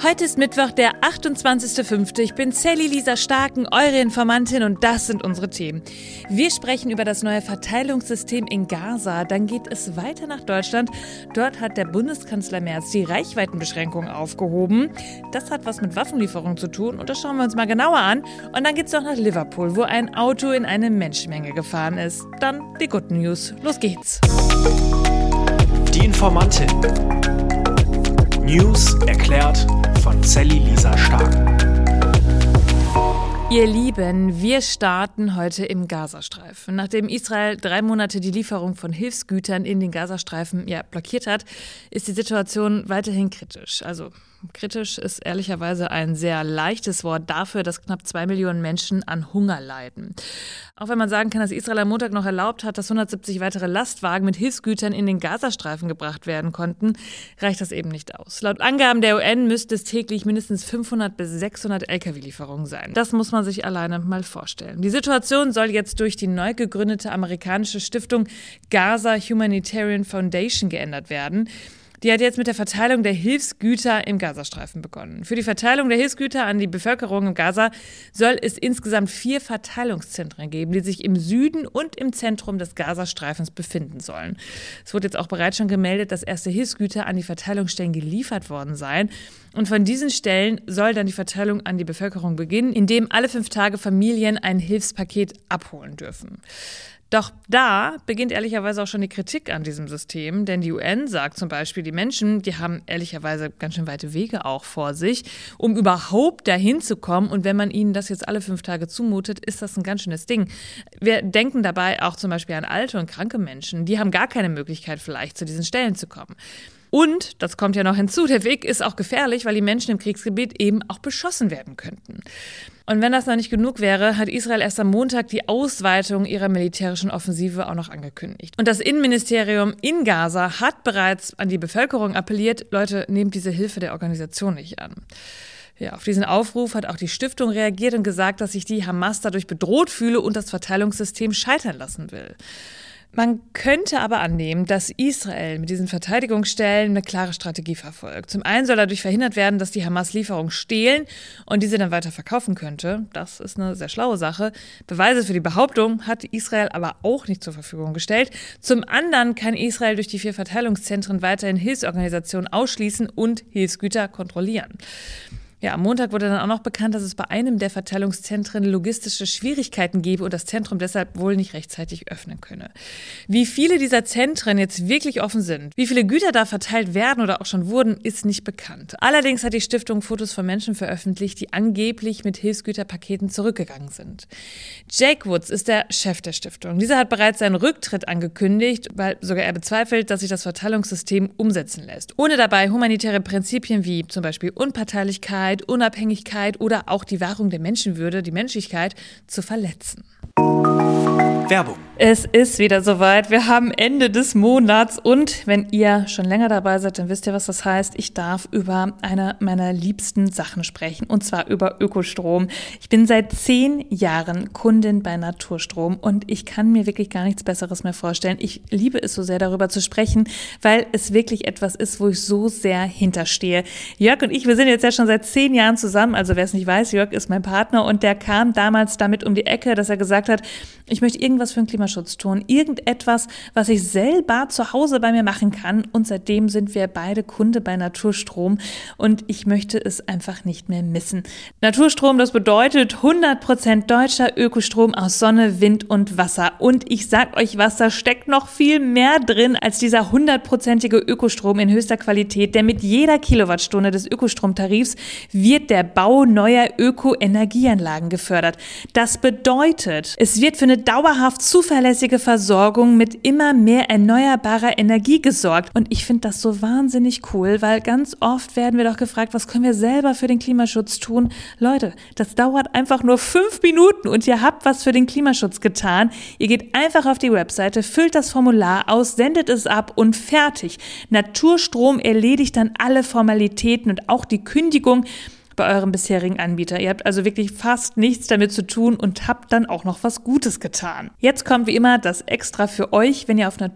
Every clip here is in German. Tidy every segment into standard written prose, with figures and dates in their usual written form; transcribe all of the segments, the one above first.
Heute ist Mittwoch, der 28.05. Ich bin Sally Lisa Starken, eure Informantin, und das sind unsere Themen. Wir sprechen über das neue Verteilungssystem in Gaza. Dann geht es weiter nach Deutschland. Dort hat der Bundeskanzler Merz die Reichweitenbeschränkungen aufgehoben. Das hat was mit Waffenlieferungen zu tun und das schauen wir uns mal genauer an. Und dann geht es noch nach Liverpool, wo ein Auto in eine Menschenmenge gefahren ist. Dann die Good News. Los geht's. Die Informantin. News erklärt von Sally Lisa Starken. Ihr Lieben, wir starten heute im Gazastreifen. Nachdem Israel 3 Monate die Lieferung von Hilfsgütern in den Gazastreifen blockiert hat, ist die Situation weiterhin kritisch. Also kritisch ist ehrlicherweise ein sehr leichtes Wort dafür, dass knapp 2 Millionen Menschen an Hunger leiden. Auch wenn man sagen kann, dass Israel am Montag noch erlaubt hat, dass 170 weitere Lastwagen mit Hilfsgütern in den Gazastreifen gebracht werden konnten, reicht das eben nicht aus. Laut Angaben der UN müsste es täglich mindestens 500 bis 600 Lkw-Lieferungen sein. Das muss man sich alleine mal vorstellen. Die Situation soll jetzt durch die neu gegründete amerikanische Stiftung Gaza Humanitarian Foundation geändert werden. Die hat jetzt mit der Verteilung der Hilfsgüter im Gazastreifen begonnen. Für die Verteilung der Hilfsgüter an die Bevölkerung im Gaza soll es insgesamt 4 Verteilungszentren geben, die sich im Süden und im Zentrum des Gazastreifens befinden sollen. Es wurde jetzt auch bereits schon gemeldet, dass erste Hilfsgüter an die Verteilungsstellen geliefert worden seien. Und von diesen Stellen soll dann die Verteilung an die Bevölkerung beginnen, indem alle 5 Tage Familien ein Hilfspaket abholen dürfen. Doch da beginnt ehrlicherweise auch schon die Kritik an diesem System, denn die UN sagt zum Beispiel, die Menschen, die haben ehrlicherweise ganz schön weite Wege auch vor sich, um überhaupt dahin zu kommen. Und wenn man ihnen das jetzt alle 5 Tage zumutet, ist das ein ganz schönes Ding. Wir denken dabei auch zum Beispiel an alte und kranke Menschen, die haben gar keine Möglichkeit vielleicht zu diesen Stellen zu kommen. Und, das kommt ja noch hinzu, der Weg ist auch gefährlich, weil die Menschen im Kriegsgebiet eben auch beschossen werden könnten. Und wenn das noch nicht genug wäre, hat Israel erst am Montag die Ausweitung ihrer militärischen Offensive auch noch angekündigt. Und das Innenministerium in Gaza hat bereits an die Bevölkerung appelliert, Leute, nehmt diese Hilfe der Organisation nicht an. Ja, auf diesen Aufruf hat auch die Stiftung reagiert und gesagt, dass sich die Hamas dadurch bedroht fühle und das Verteilungssystem scheitern lassen will. Man könnte aber annehmen, dass Israel mit diesen Verteidigungsstellen eine klare Strategie verfolgt. Zum einen soll dadurch verhindert werden, dass die Hamas Lieferungen stehlen und diese dann weiter verkaufen könnte. Das ist eine sehr schlaue Sache. Beweise für die Behauptung hat Israel aber auch nicht zur Verfügung gestellt. Zum anderen kann Israel durch die 4 Verteilungszentren weiterhin Hilfsorganisationen ausschließen und Hilfsgüter kontrollieren. Ja, am Montag wurde dann auch noch bekannt, dass es bei einem der Verteilungszentren logistische Schwierigkeiten gebe und das Zentrum deshalb wohl nicht rechtzeitig öffnen könne. Wie viele dieser Zentren jetzt wirklich offen sind, wie viele Güter da verteilt werden oder auch schon wurden, ist nicht bekannt. Allerdings hat die Stiftung Fotos von Menschen veröffentlicht, die angeblich mit Hilfsgüterpaketen zurückgegangen sind. Jake Woods ist der Chef der Stiftung. Dieser hat bereits seinen Rücktritt angekündigt, weil sogar er bezweifelt, dass sich das Verteilungssystem umsetzen lässt, ohne dabei humanitäre Prinzipien wie zum Beispiel Unparteilichkeit, Unabhängigkeit oder auch die Wahrung der Menschenwürde, die Menschlichkeit, zu verletzen. Werbung. Es ist wieder soweit. Wir haben Ende des Monats und wenn ihr schon länger dabei seid, dann wisst ihr, was das heißt. Ich darf über eine meiner liebsten Sachen sprechen und zwar über Ökostrom. Ich bin seit 10 Jahren Kundin bei Naturstrom und ich kann mir wirklich gar nichts Besseres mehr vorstellen. Ich liebe es so sehr, darüber zu sprechen, weil es wirklich etwas ist, wo ich so sehr hinterstehe. Jörg und ich, wir sind jetzt ja schon seit 10 Jahren zusammen. Also wer es nicht weiß, Jörg ist mein Partner und der kam damals damit um die Ecke, dass er gesagt hat, ich möchte irgendwas für den Klimaschutz tun. Irgendetwas, was ich selber zu Hause bei mir machen kann. Und seitdem sind wir beide Kunde bei Naturstrom. Und ich möchte es einfach nicht mehr missen. Naturstrom, das bedeutet 100% deutscher Ökostrom aus Sonne, Wind und Wasser. Und ich sag euch was, da steckt noch viel mehr drin als dieser 100%ige Ökostrom in höchster Qualität. Denn mit jeder Kilowattstunde des Ökostromtarifs wird der Bau neuer Ökoenergieanlagen gefördert. Das bedeutet, es wird für eine dauerhaft zuverlässige Versorgung mit immer mehr erneuerbarer Energie gesorgt. Und ich finde das so wahnsinnig cool, weil ganz oft werden wir doch gefragt, was können wir selber für den Klimaschutz tun? Leute, das dauert einfach nur 5 Minuten und ihr habt was für den Klimaschutz getan. Ihr geht einfach auf die Webseite, füllt das Formular aus, sendet es ab und fertig. Naturstrom erledigt dann alle Formalitäten und auch die Kündigung bei eurem bisherigen Anbieter. Ihr habt also wirklich fast nichts damit zu tun und habt dann auch noch was Gutes getan. Jetzt kommt wie immer das Extra für euch. Wenn ihr auf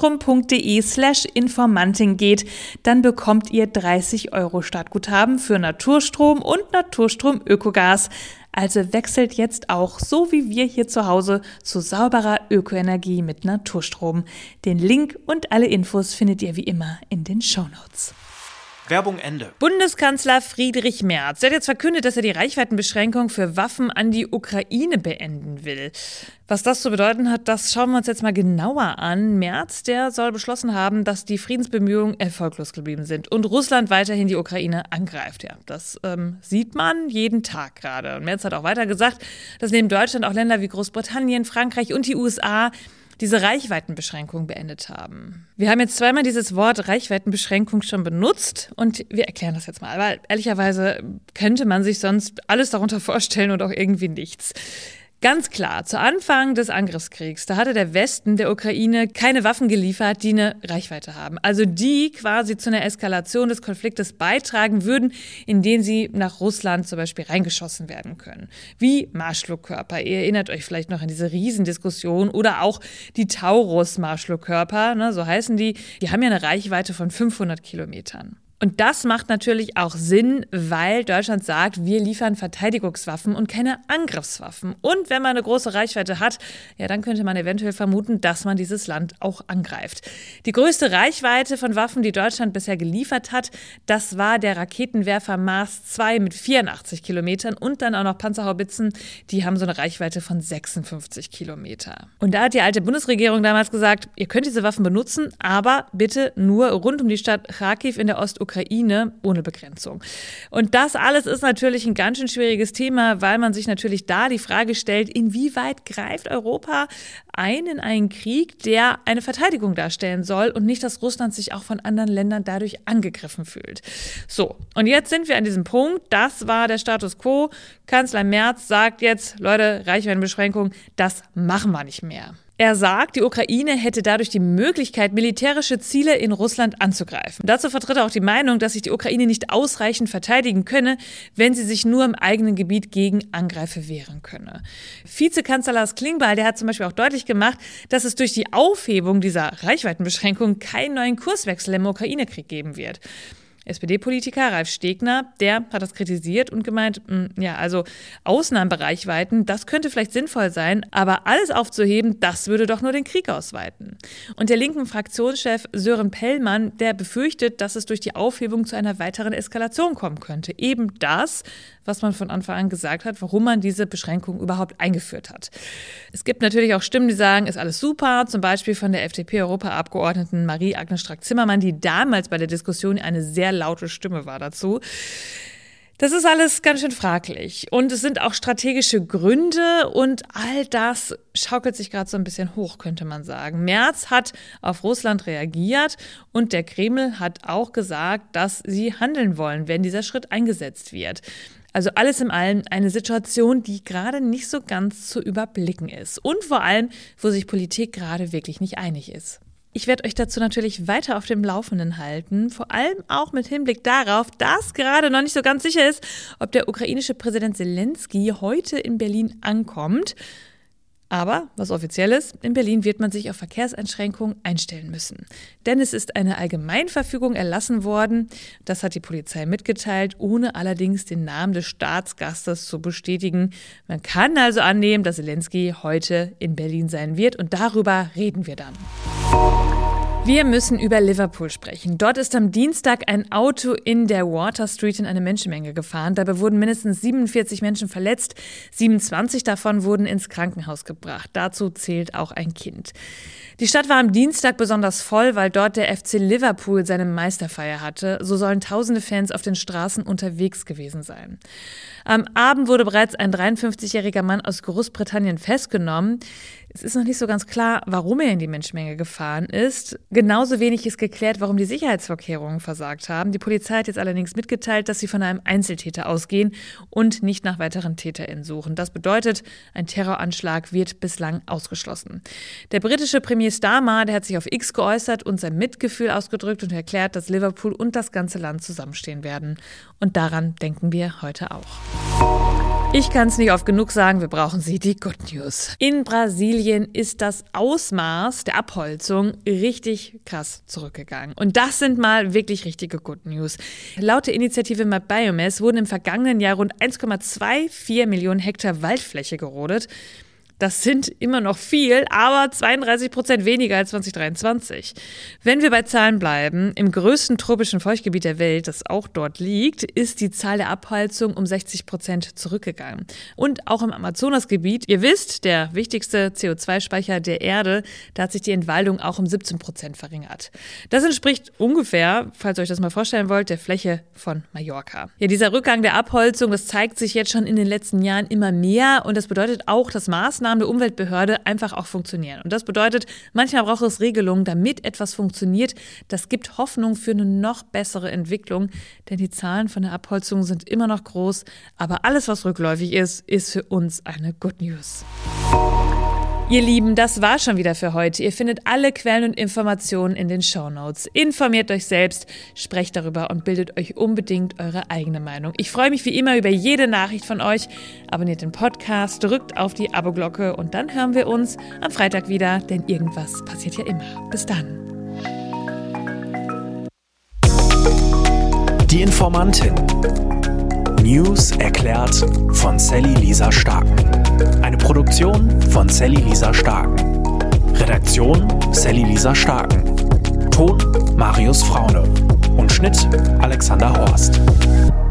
naturstrom.de/Informantin geht, dann bekommt ihr 30 € Startguthaben für Naturstrom und Naturstrom Ökogas. Also wechselt jetzt auch, so wie wir hier zu Hause, zu sauberer Ökoenergie mit Naturstrom. Den Link und alle Infos findet ihr wie immer in den Shownotes. Werbung Ende. Bundeskanzler Friedrich Merz hat jetzt verkündet, dass er die Reichweitenbeschränkung für Waffen an die Ukraine beenden will. Was das zu bedeuten hat, das schauen wir uns jetzt mal genauer an. Merz, der soll beschlossen haben, dass die Friedensbemühungen erfolglos geblieben sind und Russland weiterhin die Ukraine angreift. Ja, das sieht man jeden Tag gerade. Und Merz hat auch weiter gesagt, dass neben Deutschland auch Länder wie Großbritannien, Frankreich und die USA diese Reichweitenbeschränkung beendet haben. Wir haben jetzt zweimal dieses Wort Reichweitenbeschränkung schon benutzt und wir erklären das jetzt mal. Aber ehrlicherweise könnte man sich sonst alles darunter vorstellen und auch irgendwie nichts. Ganz klar, zu Anfang des Angriffskriegs, da hatte der Westen der Ukraine keine Waffen geliefert, die eine Reichweite haben. Also die quasi zu einer Eskalation des Konfliktes beitragen würden, indem sie nach Russland zum Beispiel reingeschossen werden können. Wie Marschflugkörper. Ihr erinnert euch vielleicht noch an diese Riesendiskussion oder auch die Taurus-Marschflugkörper, ne, so heißen die. Die haben ja eine Reichweite von 500 Kilometern. Und das macht natürlich auch Sinn, weil Deutschland sagt, wir liefern Verteidigungswaffen und keine Angriffswaffen. Und wenn man eine große Reichweite hat, ja, dann könnte man eventuell vermuten, dass man dieses Land auch angreift. Die größte Reichweite von Waffen, die Deutschland bisher geliefert hat, das war der Raketenwerfer Mars 2 mit 84 Kilometern und dann auch noch Panzerhaubitzen, die haben so eine Reichweite von 56 Kilometer. Und da hat die alte Bundesregierung damals gesagt, ihr könnt diese Waffen benutzen, aber bitte nur rund um die Stadt Kharkiv in der Ostukraine ohne Begrenzung. Und das alles ist natürlich ein ganz schön schwieriges Thema, weil man sich natürlich da die Frage stellt, inwieweit greift Europa ein in einen Krieg, der eine Verteidigung darstellen soll und nicht, dass Russland sich auch von anderen Ländern dadurch angegriffen fühlt. So, und jetzt sind wir an diesem Punkt, das war der Status quo. Kanzler Merz sagt jetzt, Leute, Reichweitenbeschränkung, das machen wir nicht mehr. Er sagt, die Ukraine hätte dadurch die Möglichkeit, militärische Ziele in Russland anzugreifen. Dazu vertritt er auch die Meinung, dass sich die Ukraine nicht ausreichend verteidigen könne, wenn sie sich nur im eigenen Gebiet gegen Angreifer wehren könne. Vizekanzler Lars Klingbeil, der hat zum Beispiel auch deutlich gemacht, dass es durch die Aufhebung dieser Reichweitenbeschränkung keinen neuen Kurswechsel im Ukraine-Krieg geben wird. SPD-Politiker Ralf Stegner, der hat das kritisiert und gemeint, ja, also Ausnahmereichweiten, das könnte vielleicht sinnvoll sein, aber alles aufzuheben, das würde doch nur den Krieg ausweiten. Und der linken Fraktionschef Sören Pellmann, der befürchtet, dass es durch die Aufhebung zu einer weiteren Eskalation kommen könnte. Eben das, was man von Anfang an gesagt hat, warum man diese Beschränkung überhaupt eingeführt hat. Es gibt natürlich auch Stimmen, die sagen, ist alles super, zum Beispiel von der FDP-Europaabgeordneten Marie-Agnes Strack-Zimmermann, die damals bei der Diskussion eine sehr laute Stimme war dazu. Das ist alles ganz schön fraglich und es sind auch strategische Gründe und all das schaukelt sich gerade so ein bisschen hoch, könnte man sagen. Merz hat auf Russland reagiert und der Kreml hat auch gesagt, dass sie handeln wollen, wenn dieser Schritt eingesetzt wird. Also alles in allem eine Situation, die gerade nicht so ganz zu überblicken ist und vor allem, wo sich Politik gerade wirklich nicht einig ist. Ich werde euch dazu natürlich weiter auf dem Laufenden halten, vor allem auch mit Hinblick darauf, dass gerade noch nicht so ganz sicher ist, ob der ukrainische Präsident Zelensky heute in Berlin ankommt. Aber, was offiziell ist, in Berlin wird man sich auf Verkehrseinschränkungen einstellen müssen. Denn es ist eine Allgemeinverfügung erlassen worden, das hat die Polizei mitgeteilt, ohne allerdings den Namen des Staatsgastes zu bestätigen. Man kann also annehmen, dass Zelensky heute in Berlin sein wird und darüber reden wir dann. Wir müssen über Liverpool sprechen. Dort ist am Dienstag ein Auto in der Water Street in eine Menschenmenge gefahren. Dabei wurden mindestens 47 Menschen verletzt. 27 davon wurden ins Krankenhaus gebracht. Dazu zählt auch ein Kind. Die Stadt war am Dienstag besonders voll, weil dort der FC Liverpool seine Meisterfeier hatte. So sollen tausende Fans auf den Straßen unterwegs gewesen sein. Am Abend wurde bereits ein 53-jähriger Mann aus Großbritannien festgenommen. Es ist noch nicht so ganz klar, warum er in die Menschenmenge gefahren ist. Genauso wenig ist geklärt, warum die Sicherheitsvorkehrungen versagt haben. Die Polizei hat jetzt allerdings mitgeteilt, dass sie von einem Einzeltäter ausgehen und nicht nach weiteren TäterInnen suchen. Das bedeutet, ein Terroranschlag wird bislang ausgeschlossen. Der britische Premier Starmer, der hat sich auf X geäußert und sein Mitgefühl ausgedrückt und erklärt, dass Liverpool und das ganze Land zusammenstehen werden. Und daran denken wir heute auch. Ich kann es nicht oft genug sagen, wir brauchen sie, die Good News. In Brasilien ist das Ausmaß der Abholzung richtig krass zurückgegangen. Und das sind mal wirklich richtige Good News. Laut der Initiative MapBiomass wurden im vergangenen Jahr rund 1,24 Millionen Hektar Waldfläche gerodet. Das sind immer noch viel, aber 32% weniger als 2023. Wenn wir bei Zahlen bleiben, im größten tropischen Feuchtgebiet der Welt, das auch dort liegt, ist die Zahl der Abholzung um 60% zurückgegangen. Und auch im Amazonasgebiet, ihr wisst, der wichtigste CO2-Speicher der Erde, da hat sich die Entwaldung auch um 17% verringert. Das entspricht ungefähr, falls ihr euch das mal vorstellen wollt, der Fläche von Mallorca. Ja, dieser Rückgang der Abholzung, das zeigt sich jetzt schon in den letzten Jahren immer mehr und das bedeutet auch, dass Maßnahmen der Umweltbehörde einfach auch funktionieren. Und das bedeutet, manchmal braucht es Regelungen, damit etwas funktioniert. Das gibt Hoffnung für eine noch bessere Entwicklung, denn die Zahlen von der Abholzung sind immer noch groß. Aber alles, was rückläufig ist, ist für uns eine Good News. Ihr Lieben, das war schon wieder für heute. Ihr findet alle Quellen und Informationen in den Shownotes. Informiert euch selbst, sprecht darüber und bildet euch unbedingt eure eigene Meinung. Ich freue mich wie immer über jede Nachricht von euch. Abonniert den Podcast, drückt auf die Abo-Glocke und dann hören wir uns am Freitag wieder, denn irgendwas passiert ja immer. Bis dann. Die Informantin. News erklärt von Sally Lisa Starken. Eine Produktion von Sally Lisa Starken. Redaktion Sally Lisa Starken. Ton Marius Fraune. Und Schnitt Alexander Horst.